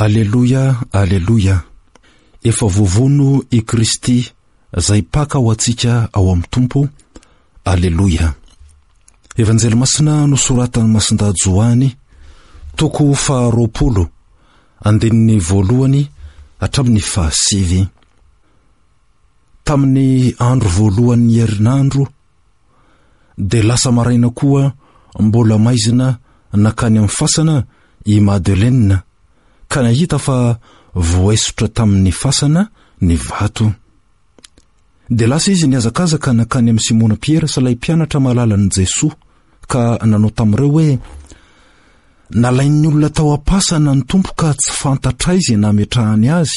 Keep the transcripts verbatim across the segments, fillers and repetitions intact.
Alleluia, alleluia. Efa vovono i Kristy zay paka ho atsika ao amin'ny tompo. Alleluia. Evanjely masina nosoratan'ny Masindà Joany, toko faharoapolo, andininy voalohany hatramin'ny fahasivy. Tamin'ny andro voalohan'ny herinandro, de lasa maraina koa mbola maizina nakany amin'ny fasana i Madeleine, ka nahita fa voesotra tamin'ny fasana ny vato. De lasa izy niazakazaka nakany amin'ny Simona Piera sy ilay mpianatra malalan'i Jesosy, ka nanao tamin'ireo hoe nalain'ny olona tao am-pasana ny tompo ka tsy fantatra izy nametrahany azy.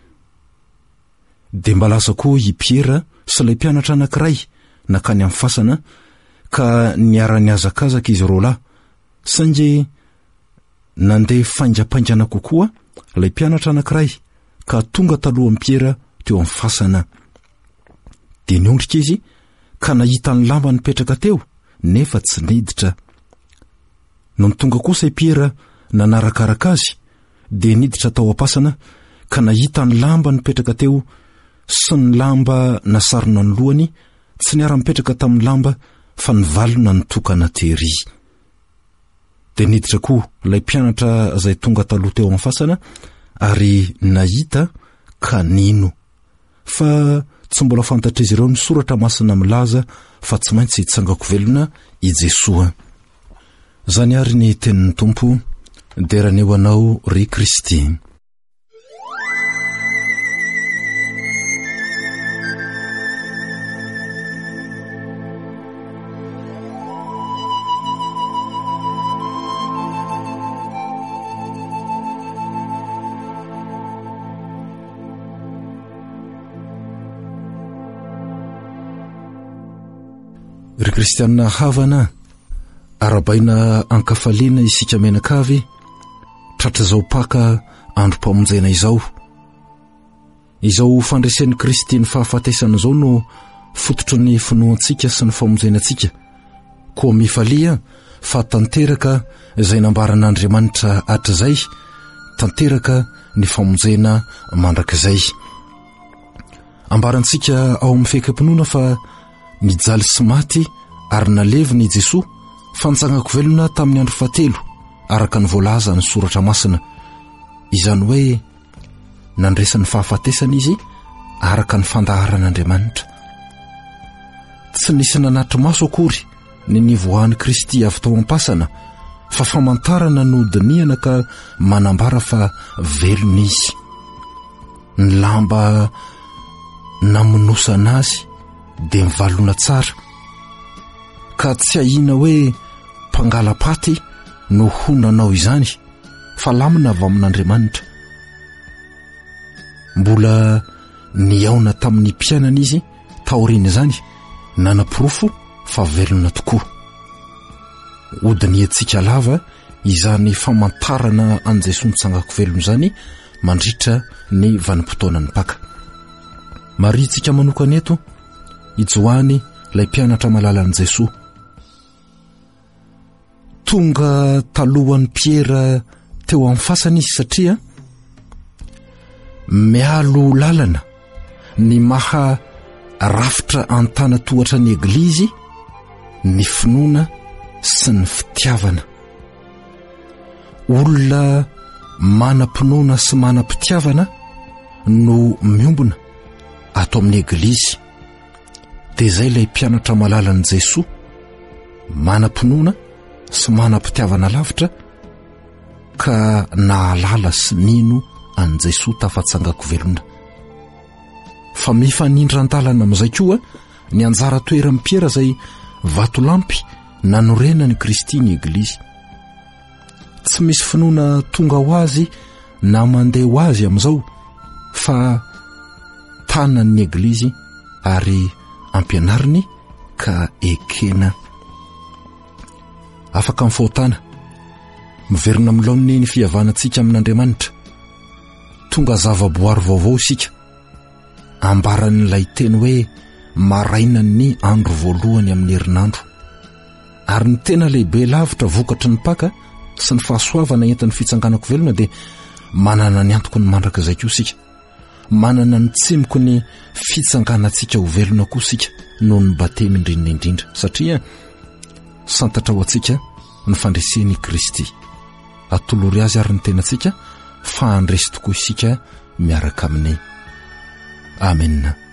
De mba lasa koa i Piera sy ilay mpianatra anankiray nakany amin'ny fasana, ka niara-niazakazaka izy roa lahy, saingy nandeha faingapaingana kokoa ilay mpianatra anankiray, ka tonga talohan'i Piera teo amin'ny fasana. De niondrika izy ka nahita ny lamba nipetraka teo, nefa tsy niditra. No tonga kosa i Piera nanarakaraka azy, de niditra tao am-pasana, ka nahita ny lamba nipetraka teo sy ny lamba nasarona ny lohany, tsy niara-mipetraka tamin'ny lamba fa nivalona ny tokana tery. De niditra koa ilay mpianatra zay tonga taloha teo amin'ny fasana, ary nahita ka nino, fa tsy mbola fantatr'izy ireo ny soratra masina milaza fa tsy maintsy hitsangako velona i Jesosy. Zany ary ny tenin'ny tompo, de raneo anao ry Kristy. Ry kristianina havana, arabaina ankafaliana isika menakavy, tratra zao paka androm-pamonjena izao. Izao fandresen'ny Kristy ny fahafatesana zao no fototro ny finoantsika sy ny famonjenantsika, koa mifalia fa tanteraka izay nambaran'Andriamanitra hatrizay, tanteraka ny famonjena mandrakizay. Ambarantsika ao amin'ny fekam-pinoana fa mijaly sy maty ary nalevina i Jesosy, fantsangako velona tamin'ny andro fahatelo, araka ny voalaza ny soratra masina. Izany hoe nandresany fahafatesana izy araka ny fandaharan'Andriamanitra. Tsy nisy nanatry maso akory ny nivoahan'i Kristy avy tao am-pasana, fa famantarana no diniana ka manambara fa velona izy. Ny lamba namonosana azy de mivalona tsara, ka tsy ahina hoe mpangala-paty no honanao izany, fa lamina avy amin'Andriamanitra. Mbola niaona tamin'ny mpiainana izy taoriana izany, nanapirofo fa velona tokoa. Odiny antsika lava izany famantarana an Jesosy nitsangako velona izany mandritra ny vanim-potoanany paka. Maritsika manokana eto i Joany, ilay mpianatra malalan'i Jesosy. Tonga talohan'ny Piera teo amin'ny fasana izy satria mialo lalana ny maha rafitra antana tohatra ny eglizy, ny finoana sy ny fitiavana. Olona manam-pinoana sy manam-pitiavana no miombona ato amin'ny eglizy. De zay ilay mpianatra malalan'i Jesosy, manam-pinoana sy manam-pitiavana lavitra, ka nahalala sy nino an Jesosy tafatsangako velona. Fa mifanindran-dalana amin'izay koa ny anjara toeran'i Piera zay vatolampy nanorenan'i Kristy ny eglizy. Tsy misy finoana tonga ho azy na mandeha ho azy amin'izao, fa tanan'ny eglizy ary ampianariny ka ekena. Afaka mifotana, miverina milaon'ny ny fihavanantsika amin'Andriamanitra. Tonga zava-boary vaovao isika, ambaran'ilay teny hoe maraina ny andro voalohany amin'ny herinandro. Ary ny tena lehibe lavitra vokatry ny paka sy ny fahasoavana entin'ny fitsanganako velona de manana ny antoko ny mandraka izay koa sika, manana ny tsemoko ny fitsanganantsika ho velona koa sika noho ny batemy indrindra indrindra, satria santatra ho antsika ny fandresen'i Kristy. Atolory azy ary ny tenantsika fa handresy tokoa isika miaraka aminy. Amen.